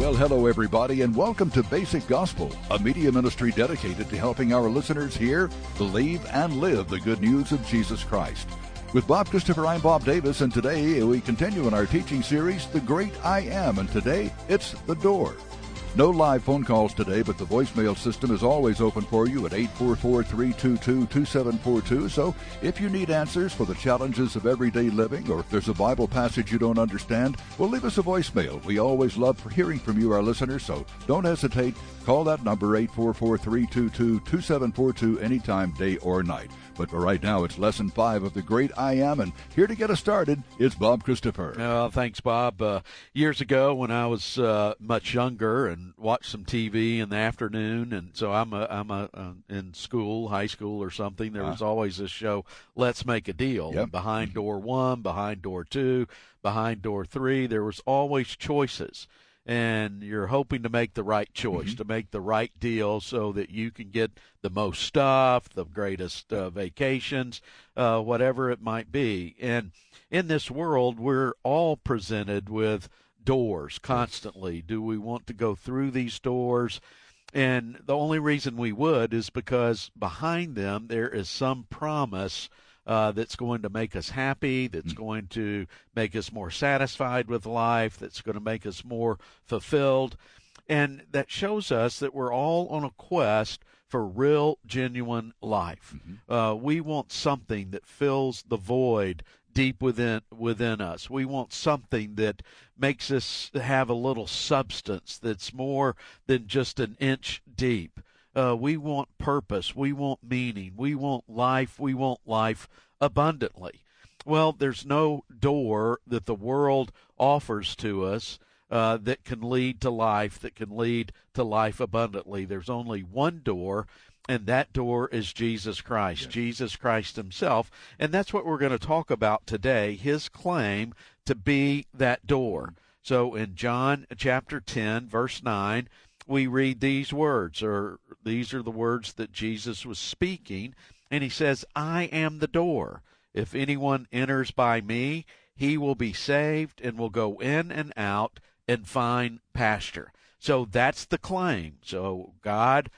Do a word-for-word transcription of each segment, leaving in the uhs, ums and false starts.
Well, hello, everybody, and welcome to Basic Gospel, a media ministry dedicated to helping our listeners hear, believe, and live the good news of Jesus Christ. With Bob Christopher, I'm Bob Davis, and today we continue in our teaching series, The Great I Am, and today it's The Door. No live phone calls today, but the voicemail system is always open for you at eight four four, three two two, two seven four two. So if you need answers for the challenges of everyday living, or if there's a Bible passage you don't understand, well, leave us a voicemail. We always love hearing from you, our listeners, so don't hesitate. Call that number, eight four four, three two two, two seven four two, anytime, day or night. But for right now, it's Lesson five of The Great I Am, and here to get us started, it's Bob Christopher. Uh, thanks, Bob. Uh, years ago, when I was uh, much younger and watched some T V in the afternoon, and so I'm a, I'm a, uh, in school, high school or something, there was uh, always this show, Let's Make a Deal. Yep. Behind door one, behind door two, behind door three, there was always choices. And you're hoping to make the right choice, mm-hmm. to make the right deal so that you can get the most stuff, the greatest uh, vacations, uh, whatever it might be. And in this world, we're all presented with doors constantly. Do we want to go through these doors? And the only reason we would is because behind them there is some promise Uh, that's going to make us happy, that's mm-hmm. going to make us more satisfied with life, that's going to make us more fulfilled. And that shows us that we're all on a quest for real, genuine life. Mm-hmm. Uh, we want something that fills the void deep within within us. We want something that makes us have a little substance that's more than just an inch deep. Uh, we want purpose. We want meaning. We want life. We want life abundantly. Well, there's no door that the world offers to us uh, that can lead to life, that can lead to life abundantly. There's only one door, and that door is Jesus Christ, yes. Jesus Christ himself. And that's what we're going to talk about today, his claim to be that door. So in John chapter ten, verse nine, we read these words, or these are the words that Jesus was speaking, and he says, I am the door. If anyone enters by me, he will be saved and will go in and out and find pasture. So that's the claim. So God,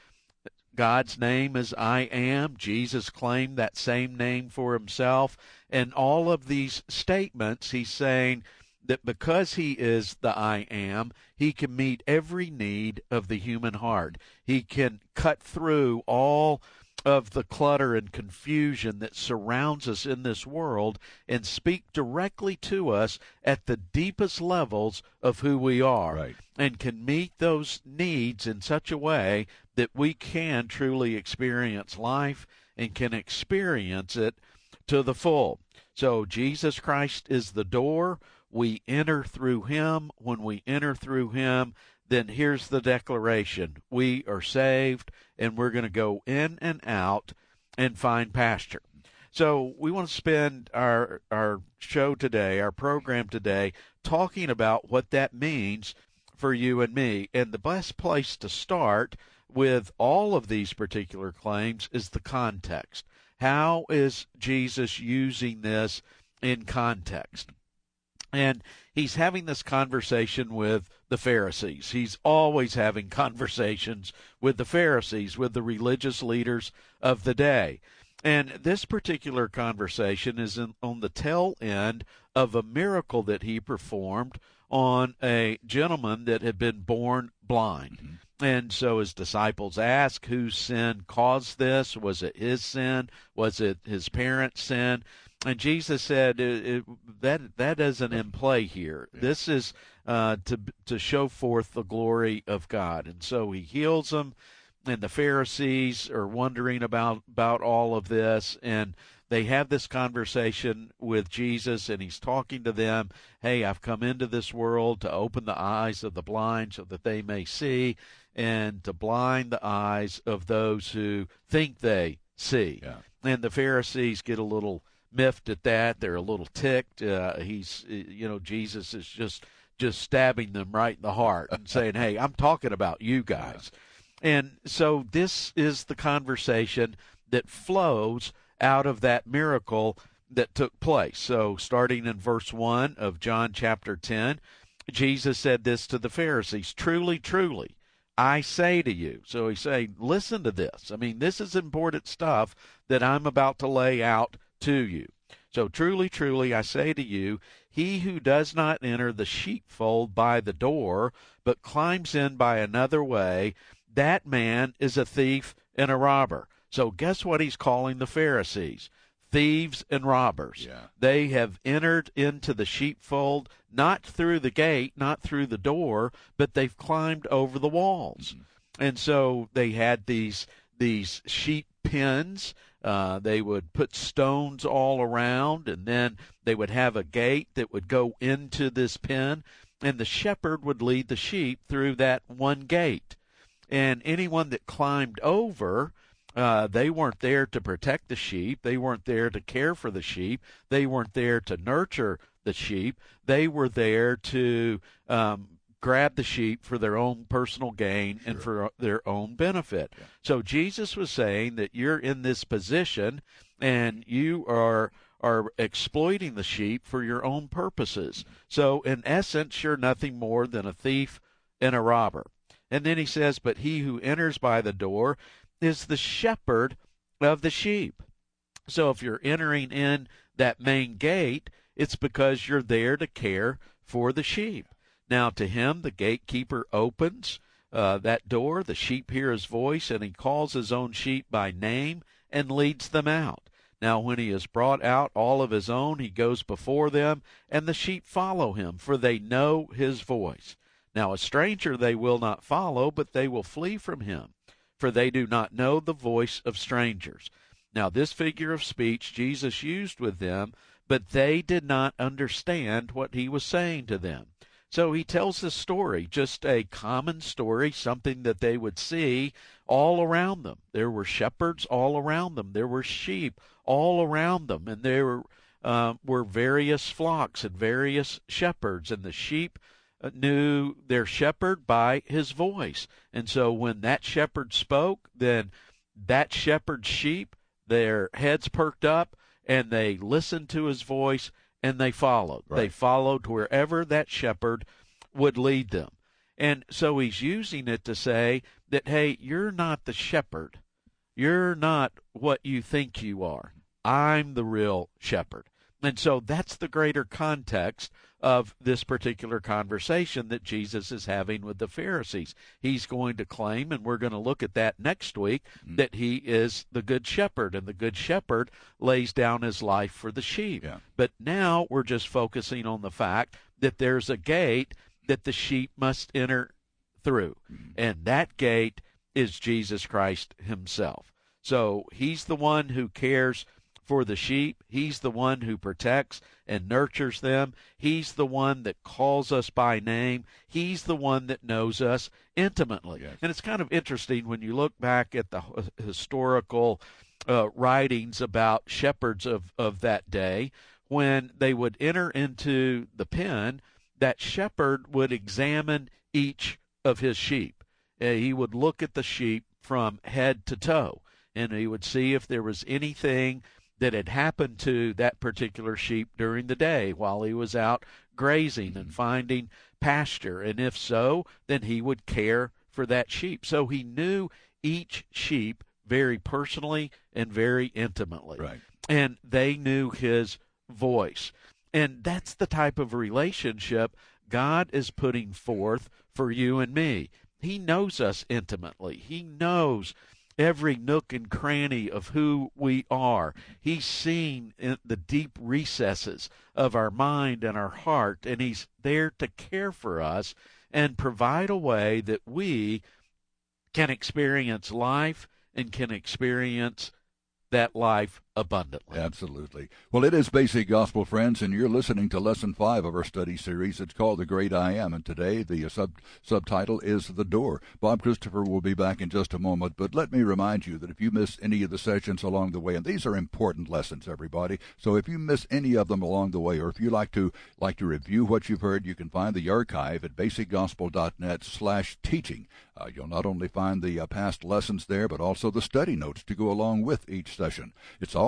God's name is I am. Jesus claimed that same name for himself. And all of these statements, he's saying that because he is the I am, he can meet every need of the human heart. He can cut through all of the clutter and confusion that surrounds us in this world and speak directly to us at the deepest levels of who we are, right. and can meet those needs in such a way that we can truly experience life and can experience it to the full. So Jesus Christ is the door. We enter through him. When we enter through him, then here's the declaration. We are saved, and we're going to go in and out and find pasture. So we want to spend our our show today, our program today, talking about what that means for you and me. And the best place to start with all of these particular claims is the context. How is Jesus using this in context? And he's having this conversation with the Pharisees. He's always having conversations with the Pharisees, with the religious leaders of the day. And this particular conversation is in, on the tail end of a miracle that he performed on a gentleman that had been born blind. Mm-hmm. And so his disciples asked, whose sin caused this? Was it his sin? Was it his parents' sin? And Jesus said it, it, that that isn't in play here. Yeah. This is uh, to to show forth the glory of God. And so he heals them, and the Pharisees are wondering about, about all of this, and they have this conversation with Jesus, and he's talking to them, hey, I've come into this world to open the eyes of the blind so that they may see, and to blind the eyes of those who think they see. Yeah. And the Pharisees get a little miffed at that. They're a little ticked. Uh, he's, you know, Jesus is just just stabbing them right in the heart and saying, hey, I'm talking about you guys. Yeah. And so this is the conversation that flows out of that miracle that took place. So starting in verse one of John chapter ten, Jesus said this to the Pharisees, truly, truly, I say to you. So he's saying, listen to this. I mean, this is important stuff that I'm about to lay out to you. So truly, truly, I say to you, he who does not enter the sheepfold by the door, but climbs in by another way, that man is a thief and a robber. So guess what he's calling the Pharisees? Thieves and robbers. Yeah. They have entered into the sheepfold, not through the gate, not through the door, but they've climbed over the walls. Mm-hmm. And so they had these these sheep pens. Uh, they would put stones all around, and then they would have a gate that would go into this pen, and the shepherd would lead the sheep through that one gate. And anyone that climbed over, Uh, they weren't there to protect the sheep. They weren't there to care for the sheep. They weren't there to nurture the sheep. They were there to um, grab the sheep for their own personal gain sure. and for their own benefit. Yeah. So Jesus was saying that you're in this position and you are are exploiting the sheep for your own purposes. So in essence, you're nothing more than a thief and a robber. And then he says, but he who enters by the door is the shepherd of the sheep. So if you're entering in that main gate, it's because you're there to care for the sheep. Now to him, the gatekeeper opens uh, that door, the sheep hear his voice, and he calls his own sheep by name and leads them out. Now when he has brought out all of his own, he goes before them, and the sheep follow him, for they know his voice. Now a stranger they will not follow, but they will flee from him, for they do not know the voice of strangers. Now this figure of speech Jesus used with them, but they did not understand what he was saying to them. So he tells this story, just a common story, something that they would see all around them. There were shepherds all around them. There were sheep all around them, and there were, uh, were various flocks and various shepherds, and the sheep knew their shepherd by his voice. And so when that shepherd spoke, then that shepherd's sheep, their heads perked up, and they listened to his voice, and they followed. Right. They followed wherever that shepherd would lead them. And so he's using it to say that, hey, you're not the shepherd. You're not what you think you are. I'm the real shepherd. And so that's the greater context of this particular conversation that Jesus is having with the Pharisees. He's going to claim, and we're going to look at that next week, mm-hmm. that he is the good shepherd, and the good shepherd lays down his life for the sheep. Yeah. But now we're just focusing on the fact that there's a gate that the sheep must enter through, mm-hmm. and that gate is Jesus Christ himself. So he's the one who cares for the sheep. He's the one who protects and nurtures them. He's the one that calls us by name. He's the one that knows us intimately. Yes. And it's kind of interesting when you look back at the historical uh, writings about shepherds of, of that day. When they would enter into the pen, that shepherd would examine each of his sheep. Uh, he would look at the sheep from head to toe, and he would see if there was anything that had happened to that particular sheep during the day while he was out grazing and finding pasture. And if so, then he would care for that sheep. So he knew each sheep very personally and very intimately. Right. And they knew his voice. And that's the type of relationship God is putting forth for you and me. He knows us intimately. He knows every nook and cranny of who we are. He's seen in the deep recesses of our mind and our heart, and he's there to care for us and provide a way that we can experience life and can experience that life abundantly. Absolutely. Well, it is Basic Gospel, friends, and you're listening to Lesson five of our study series. It's called The Great I Am, and today the sub subtitle is The Door. Bob Christopher will be back in just a moment, but let me remind you that if you miss any of the sessions along the way, and these are important lessons, everybody, so if you miss any of them along the way, or if you like to like to review what you've heard, you can find the archive at basicgospel.net slash teaching. Uh, you'll not only find the uh, past lessons there, but also the study notes to go along with each session. It's all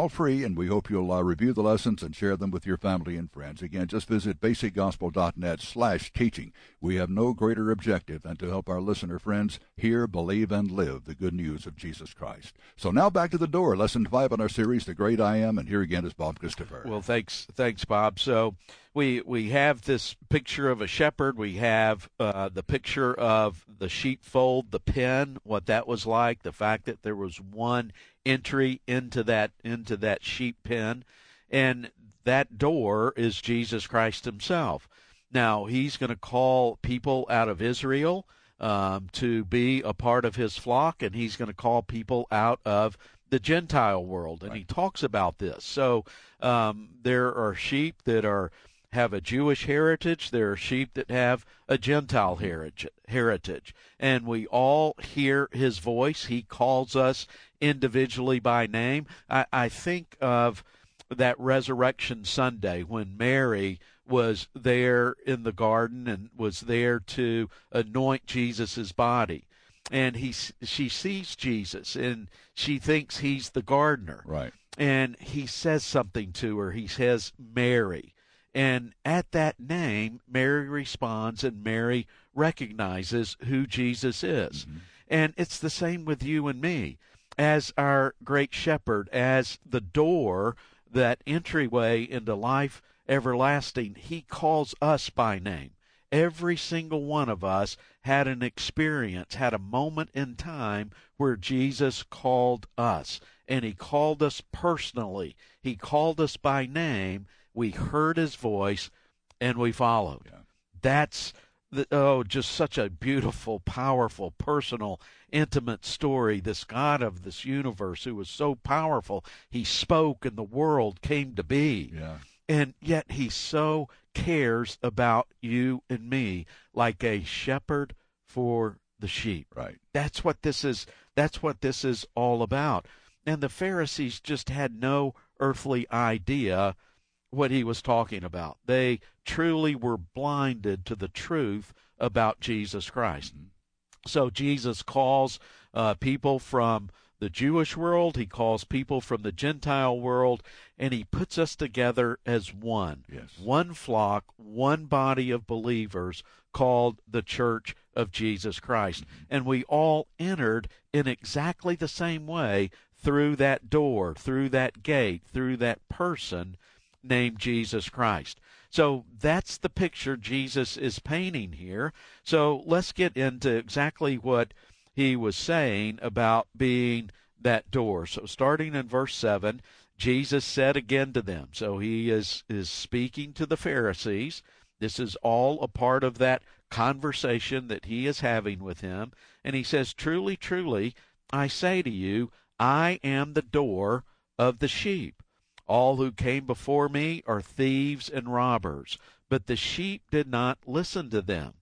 all free, and we hope you'll uh, review the lessons and share them with your family and friends. Again, just visit basic gospel dot net slash teaching. We have no greater objective than to help our listener friends hear, believe, and live the good news of Jesus Christ. So now back to the door, lesson five in our series, The Great I Am, and here again is Bob Christopher. Well, thanks, thanks, Bob. So we we have this picture of a shepherd. We have uh, the picture of the sheepfold, the pen, what that was like, the fact that there was one entry into that into that sheep pen, and that door is Jesus Christ himself. Now, he's going to call people out of Israel um, to be a part of his flock, and he's going to call people out of the Gentile world, and right. he talks about this. So um, there are sheep that are have a Jewish heritage. There are sheep that have a Gentile heritage, heritage. And we all hear his voice. He calls us individually by name. I, I think of that Resurrection Sunday when Mary was there in the garden and was there to anoint Jesus' body. And he, she sees Jesus, and she thinks he's the gardener. Right. And he says something to her. He says, Mary. And at that name, Mary responds, and Mary recognizes who Jesus is. Mm-hmm. And it's the same with you and me. As our great shepherd, as the door, that entryway into life everlasting, he calls us by name. Every single one of us had an experience, had a moment in time where Jesus called us. And he called us personally. He called us by name. We heard his voice, and we followed. Yeah. That's, the, oh, just such a beautiful, powerful, personal, intimate story. This God of this universe who was so powerful, he spoke and the world came to be. Yeah. And yet he so cares about you and me like a shepherd for the sheep. Right. That's what this is. That's what this is all about. And the Pharisees just had no earthly idea what he was talking about. They truly were blinded to the truth about Jesus Christ. Mm-hmm. So Jesus calls uh, people from the Jewish world, he calls people from the Gentile world, and he puts us together as one. Yes. One flock, one body of believers called the Church of Jesus Christ. Mm-hmm. And we all entered in exactly the same way through that door, through that gate, through that person named Jesus Christ. So that's the picture Jesus is painting here. So let's get into exactly what he was saying about being that door. So starting in verse seven, Jesus said again to them. So he is, is speaking to the Pharisees. This is all a part of that conversation that he is having with him. And he says, truly, truly, I say to you, I am the door of the sheep. All who came before me are thieves and robbers, but the sheep did not listen to them.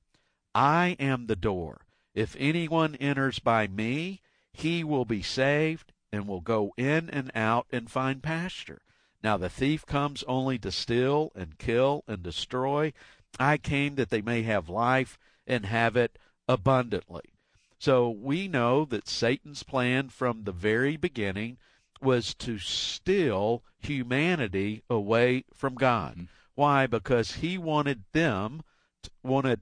I am the door. If anyone enters by me, he will be saved and will go in and out and find pasture. Now the thief comes only to steal and kill and destroy. I came that they may have life and have it abundantly. So we know that Satan's plan from the very beginning was to steal humanity away from God. Mm-hmm. Why? Because he wanted them, wanted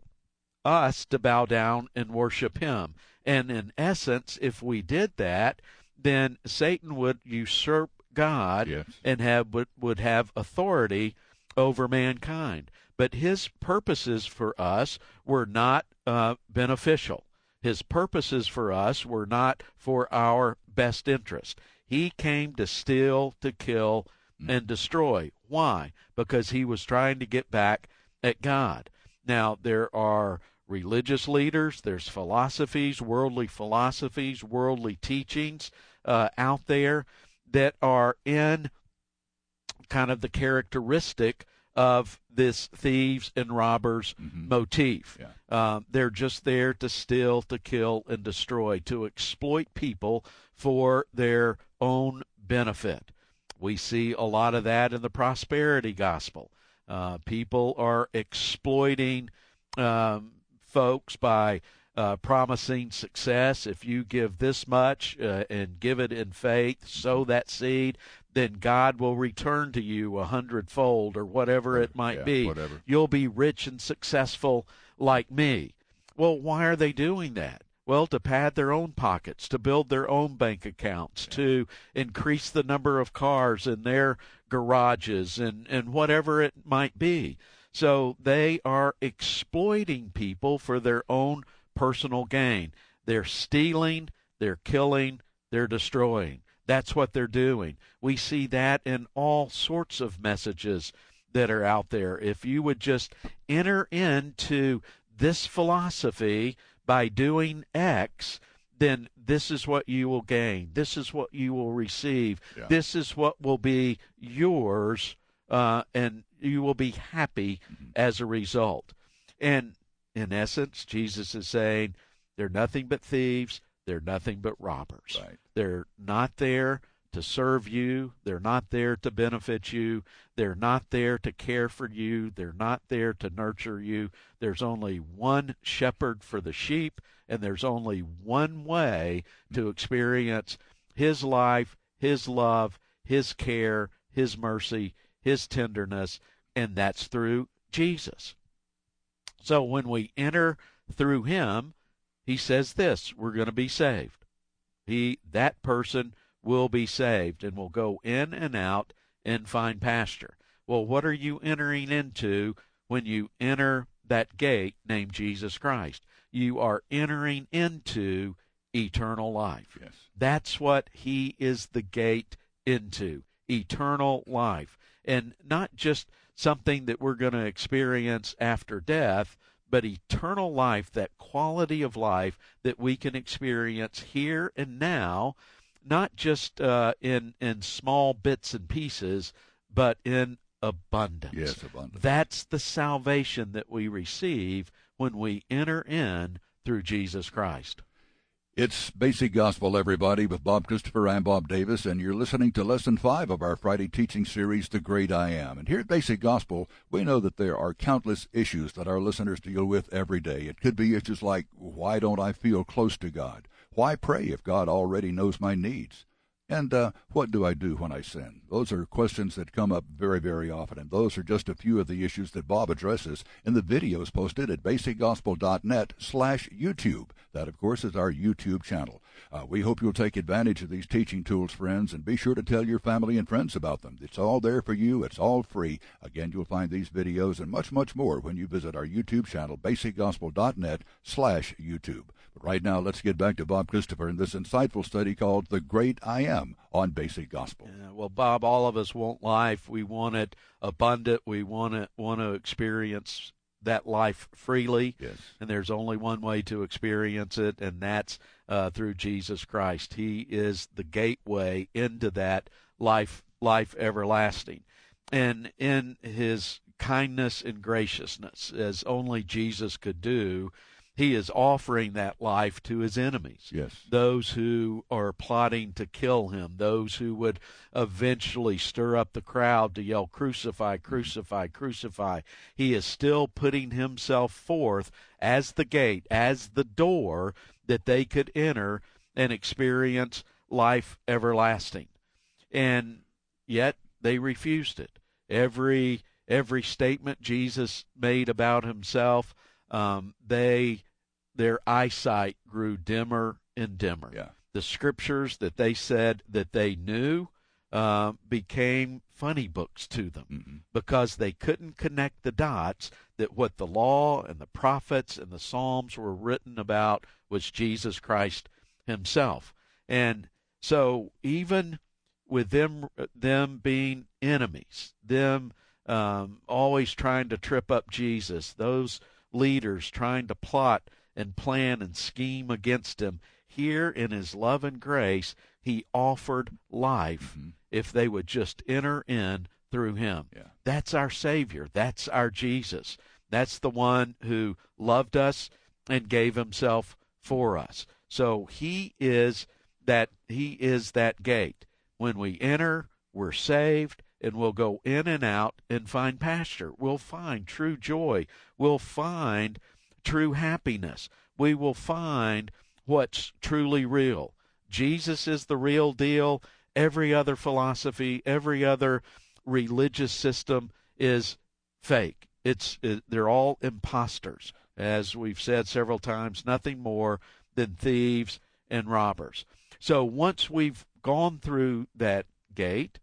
us to bow down and worship him. And in essence, if we did that, then Satan would usurp God. Yes. and have would, would have authority over mankind. But his purposes for us were not uh, beneficial. His purposes for us were not for our best interest. He came to steal, to kill, and destroy. Why? Because he was trying to get back at God. Now, there are religious leaders, there's philosophies, worldly philosophies, worldly teachings uh, out there that are in kind of the characteristic of this thieves and robbers mm-hmm. motif. Yeah. Um, they're just there to steal, to kill, and destroy, to exploit people for their own benefit. We see a lot of that in the prosperity gospel. Uh, people are exploiting um, folks by uh, promising success. If you give this much uh, and give it in faith, sow that seed, then God will return to you a hundredfold or whatever it might yeah, be. Whatever. You'll be rich and successful like me. Well, why are they doing that? Well, to pad their own pockets, to build their own bank accounts, yeah. to increase the number of cars in their garages and, and whatever it might be. So they are exploiting people for their own personal gain. They're stealing, they're killing, they're destroying. That's what they're doing. We see that in all sorts of messages that are out there. If you would just enter into this philosophy by doing X, then this is what you will gain. This is what you will receive. Yeah. This is what will be yours, uh, and you will be happy mm-hmm. as a result. And in essence, Jesus is saying they're nothing but thieves. They're nothing but robbers. Right. They're not there to serve you. They're not there to benefit you. They're not there to care for you. They're not there to nurture you. There's only one shepherd for the sheep, and there's only one way to experience his life, his love, his care, his mercy, his tenderness, and that's through Jesus. So when we enter through him, he says this, we're going to be saved. He, that person will be saved and will go in and out and find pasture. Well, what are you entering into when you enter that gate named Jesus Christ? You are entering into eternal life. Yes. That's what he is the gate into, eternal life. And not just something that we're going to experience after death, but eternal life, that quality of life that we can experience here and now, not just uh, in in small bits and pieces, but in abundance. Yes, abundance. That's the salvation that we receive when we enter in through Jesus Christ. It's Basic Gospel, everybody, with Bob Christopher. I'm Bob Davis, and you're listening to Lesson five of our Friday teaching series, The Great I Am. And here at Basic Gospel, we know that there are countless issues that our listeners deal with every day. It could be issues like, why don't I feel close to God? Why pray if God already knows my needs? And uh, what do I do when I sin? Those are questions that come up very, very often, and those are just a few of the issues that Bob addresses in the videos posted at basicgospel.net slash YouTube. That, of course, is our YouTube channel. Uh, we hope you'll take advantage of these teaching tools, friends, and be sure to tell your family and friends about them. It's all there for you. It's all free. Again, you'll find these videos and much, much more when you visit our YouTube channel, basicgospel.net slash YouTube. But right now, let's get back to Bob Christopher and this insightful study called The Great I Am on Basic Gospel. Yeah, well, Bob, all of us want life. We want it abundant. We want to want to experience that life freely. Yes. And there's only one way to experience it, and that's uh, through Jesus Christ. He is the gateway into that life, life everlasting. And in his kindness and graciousness, as only Jesus could do, he is offering that life to his enemies. Yes. Those who are plotting to kill him, those who would eventually stir up the crowd to yell, crucify, crucify, crucify. He is still putting himself forth as the gate, as the door that they could enter and experience life everlasting. And yet they refused it. Every every statement Jesus made about himself, um, they their eyesight grew dimmer and dimmer. Yeah. The scriptures that they said that they knew uh, became funny books to them mm-hmm. because they couldn't connect the dots that what the law and the prophets and the Psalms were written about was Jesus Christ himself. And so even with them, them being enemies, them um, always trying to trip up Jesus, those leaders trying to plot and plan and scheme against him, here in his love and grace, he offered life mm-hmm. if they would just enter in through him. Yeah. That's our Savior. That's our Jesus. That's the one who loved us and gave himself for us. So he is that he is that gate. When we enter, we're saved, and we'll go in and out and find pasture. We'll find true joy. We'll find true happiness. we will find what's truly real. Jesus is the real deal. Every other philosophy, every other religious system is fake. It's it, they're all imposters. As we've said several times, nothing more than thieves and robbers. So once we've gone through that gate,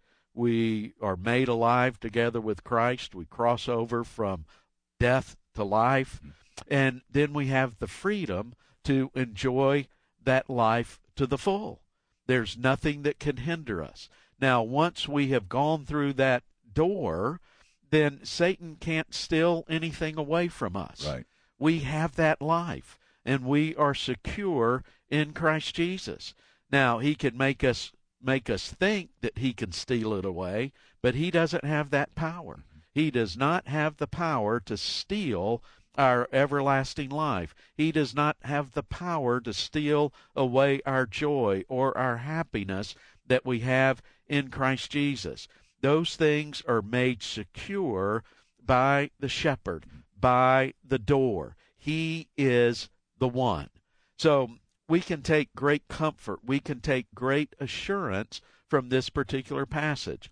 we are made alive together with Christ. We cross over from death to life, and then we have the freedom to enjoy that life to the full. There's nothing that can hinder us. Now, once we have gone through that door, then Satan can't steal anything away from us. Right. We have that life, and we are secure in Christ Jesus. Now, he can make us make us think that he can steal it away, but he doesn't have that power. He does not have the power to steal our everlasting life. He does not have the power to steal away our joy or our happiness that we have in Christ Jesus. Those things are made secure by the shepherd, by the door. He is the one. So we can take great comfort. We can take great assurance from this particular passage.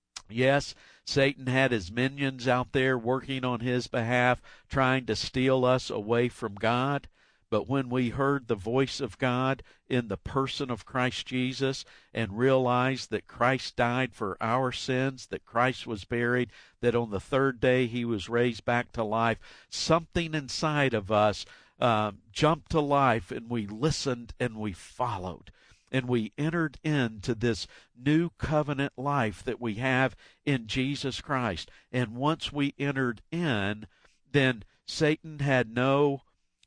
Yes, Satan had his minions out there working on his behalf, trying to steal us away from God. But when we heard the voice of God in the person of Christ Jesus and realized that Christ died for our sins, that Christ was buried, that on the third day he was raised back to life, something inside of us uh, jumped to life, and we listened and we followed. And we entered into this new covenant life that we have in Jesus Christ. And once we entered in, then Satan had no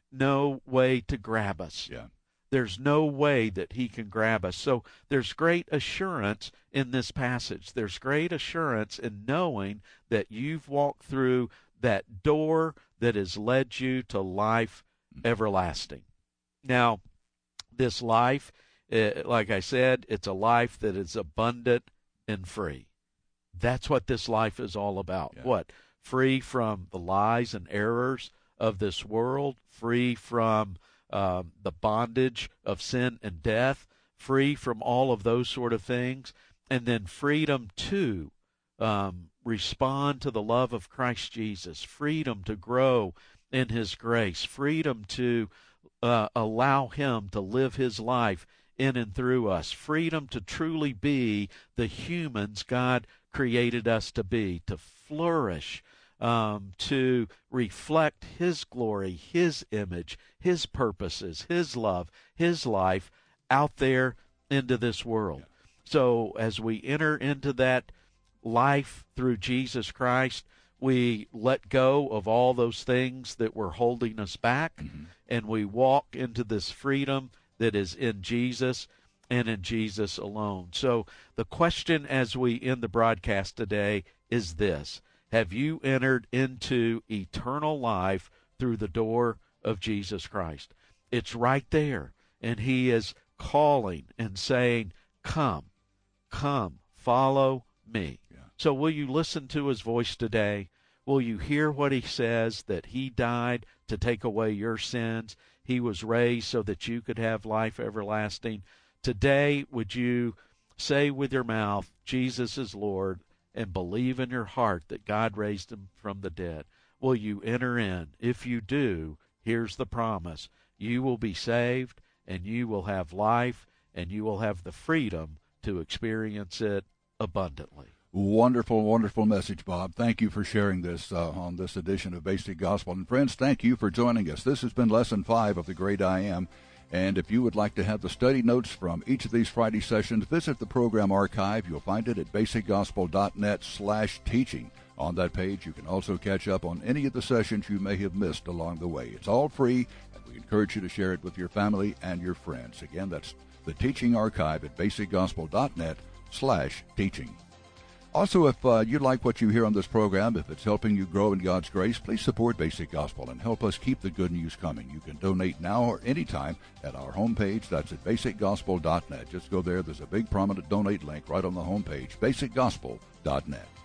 no way to grab us. Yeah. There's no way that he can grab us. So there's great assurance in this passage. There's great assurance in knowing that you've walked through that door that has led you to life everlasting. Now, this life, uh, like I said, it's a life that is abundant and free. That's what this life is all about. Yeah. What? Free from the lies and errors of this world, free from um, the bondage of sin and death, free from all of those sort of things, and then freedom to um, respond to the love of Christ Jesus, freedom to grow in his grace, freedom to uh, allow him to live his life in and through us, freedom to truly be the humans God created us to be, to flourish, um, to reflect his glory, his image, his purposes, his love, his life out there into this world. Yeah. So as we enter into that life through Jesus Christ, we let go of all those things that were holding us back, mm-hmm. and we walk into this freedom that is in Jesus and in Jesus alone. So the question as we end the broadcast today is this: have you entered into eternal life through the door of Jesus Christ? It's right there, and he is calling and saying, come, come, follow me. Yeah. So will you listen to his voice today? Will you hear what he says, that he died to take away your sins? He was raised so that you could have life everlasting. Today, would you say with your mouth, Jesus is Lord, and believe in your heart that God raised him from the dead? Will you enter in? If you do, here's the promise. You will be saved, and you will have life, and you will have the freedom to experience it abundantly. Wonderful, wonderful message, Bob. Thank you for sharing this uh, on this edition of Basic Gospel. And friends, thank you for joining us. This has been Lesson five of The Great I Am. And if you would like to have the study notes from each of these Friday sessions, visit the program archive. You'll find it at basicgospel.net slash teaching. On that page, you can also catch up on any of the sessions you may have missed along the way. It's all free, and we encourage you to share it with your family and your friends. Again, that's the teaching archive at basicgospel.net slash teaching. Also, if uh, you like what you hear on this program, if it's helping you grow in God's grace, please support Basic Gospel and help us keep the good news coming. You can donate now or anytime at our homepage. That's at basic gospel dot net. Just go there. There's a big prominent donate link right on the homepage, basic gospel dot net.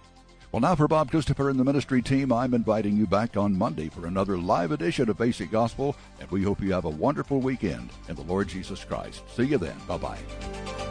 Well, now for Bob Christopher and the ministry team, I'm inviting you back on Monday for another live edition of Basic Gospel, and we hope you have a wonderful weekend in the Lord Jesus Christ. See you then. Bye-bye.